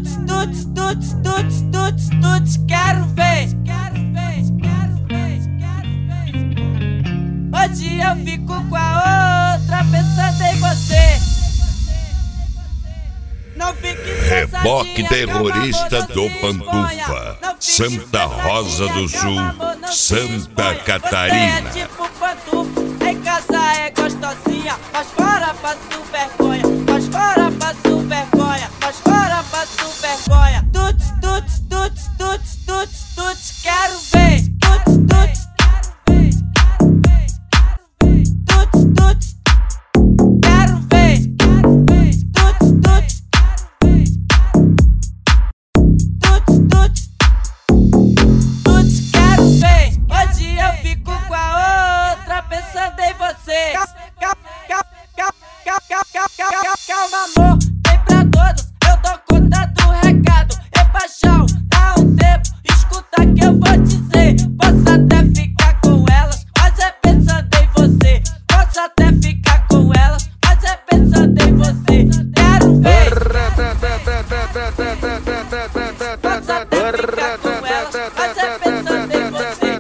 tuts, tuts, tuts, tuts, tuts, tuts, quero ver. Hoje eu fico com a outra pensando em você. Não fique Reboque terrorista do Pantufa, Santa Rosa do Sul, Santa Catarina. É tipo pantufa, em casa é gostosinha, mas fora passo vergonha, mas fora passo vergonha, mas fora passo vergonha. Tuts, tuts, tuts, tuts, tuts, tuts, quero ver. Tuts, tuts, tuts, tuts, quero ver. Tuts, tuts, tuts, tuts, quero ver. Hoje eu fico com a outra pensando em você. Calma, amor, vem pra todos, eu dou conta do recado. E paixão, dá um tempo, escuta que eu vou dizer. Posso até ficar com elas, mas é pensando em você. Posso até ficar com elas, mas é pensando em você. Quero ver. Posso até ficar com elas, mas é pensando em você.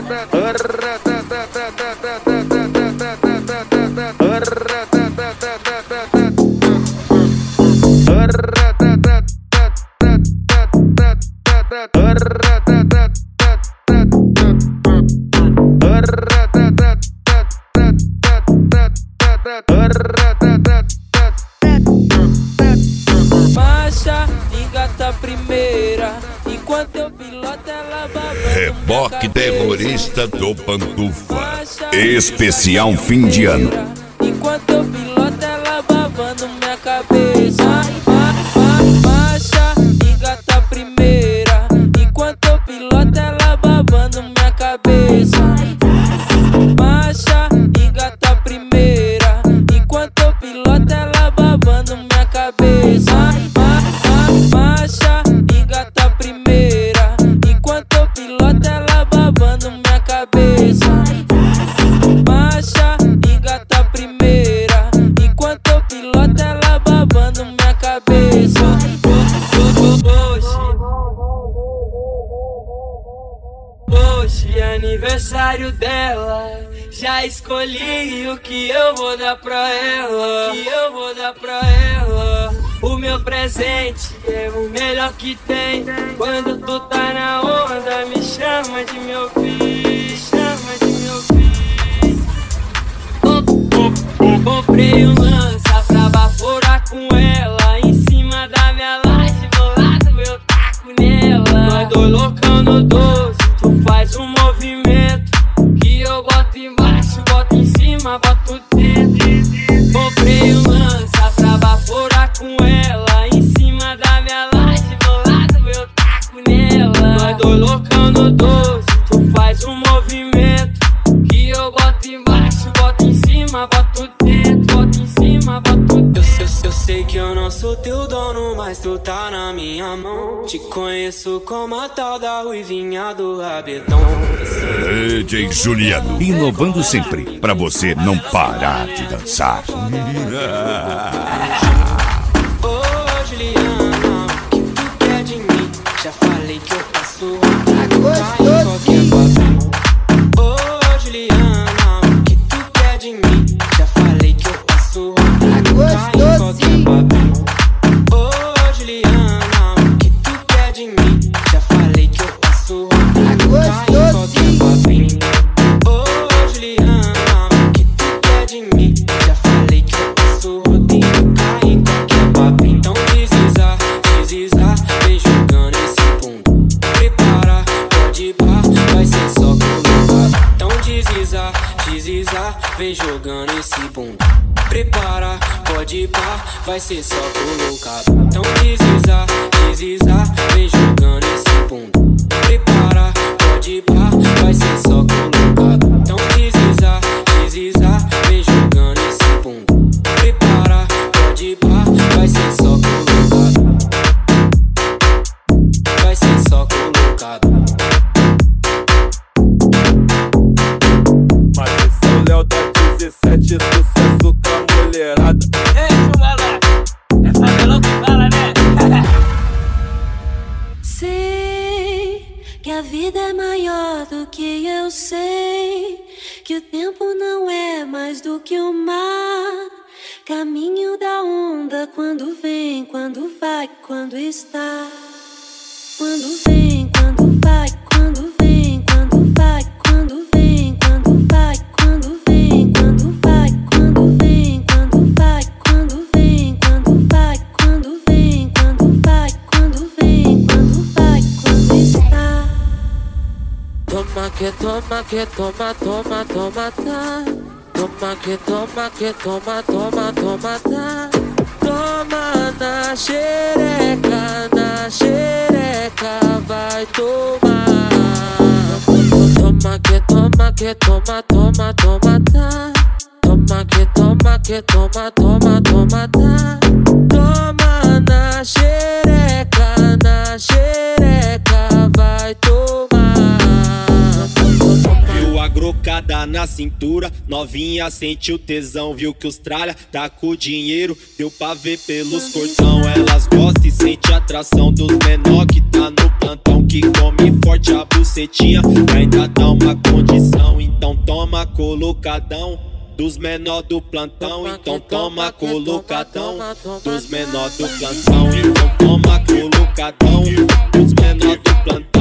Marcha, engata a primeira, enquanto eu piloto ela babando. Reboque terrorista do Pantufa, especial fim de ano. Enquanto eu piloto ela babando minha cabeça. Marcha, engata a primeira, enquanto eu piloto ela babando minha cabeça. Marcha, engata a primeira, enquanto eu piloto ela babando minha cabeça. Marcha, engata a primeira, enquanto eu piloto ela babando minha cabeça. Marcha, engata a primeira, enquanto eu piloto ela babando minha cabeça. Hoje é aniversário dela, já escolhi o que eu vou dar pra ela. O meu presente é o melhor que tem. Quando tu tá na onda, me chama de meu filho, Comprei um lança pra baforar com ela. Em cima da minha laje, bolado eu taco nela. Nós dois loucão no 12, tu faz um movimento que eu boto embaixo, boto em cima, boto dentro. Comprei um lança pra baforar com ela. Em cima da minha laje, bolado eu taco nela. Nós dois loucão no 12, tu faz um movimento que eu boto embaixo, boto em cima, boto dentro, boto em cima, boto dentro. Eu sei que eu não sou teu dono, mas tu tá na minha mão. Te conheço como a tal da ruivinha do rabetão. DJ Juliano, inovando sempre, pra você não parar de dançar. Ô Juliana, o que tu quer de mim? Já falei que eu passo em qualquer papel. Ô Juliana, o que tu quer de mim? Já falei que eu passo em qualquer papel. Ô Juliana, o que tu quer de mim? Já falei que eu passo em qualquer papel. Ô Juliana, o que tu quer de mim? Já falei que eu passo rodeio, cai em qualquer papel. Então deslizar, vem jogando esse bumbum. Prepara, pode ir pá, vai ser só colocado. Então deslizar, vem jogando esse bumbum. Prepara, pode ir pá, vai ser só colocado. Então deslizar, vem jogando esse bumbum. Prepara, pode ir pá, vai ser só colocado. Então deslizar, vem jogando esse bumbum. Prepara, pode ir pá, vai ser só colocado. Vai ser só colocado. Mas esse é o Léo da 17, sucesso com a mulherada. Ei, Chumala, é favelão que fala, né? eu sei que o tempo não é mais do que o mar. Caminho da onda, quando vem, quando vai, quando está. Quando vem, quando vai, quando vem, quando vai, quando vem, quando vai, quando vem, quando vai, quando vem, quando vai, quando vem, quando vai, quando vem, quando vai, quando vem, quando vai, quando está. Toma que toma que toma, toma, toma, tá. Toma que toma que toma, toma, toma, tá. Toma na xereca, vai tomar. Toma que toma que toma, toma, toma, tá. Toma que toma que toma, toma, toma, tá. Toma na xereca, vai tomar. Viu a grocada na cintura, novinha sente o tesão. Viu que os tralha tá com dinheiro, deu pra ver pelos cordão. Elas gostam e sente atração dos menor que tá no plantão, que come forte a bucetinha e ainda dá uma condição. Então toma colocadão dos menor do plantão. Então toma colocadão dos menor do plantão. Então toma colocadão dos menor do plantão.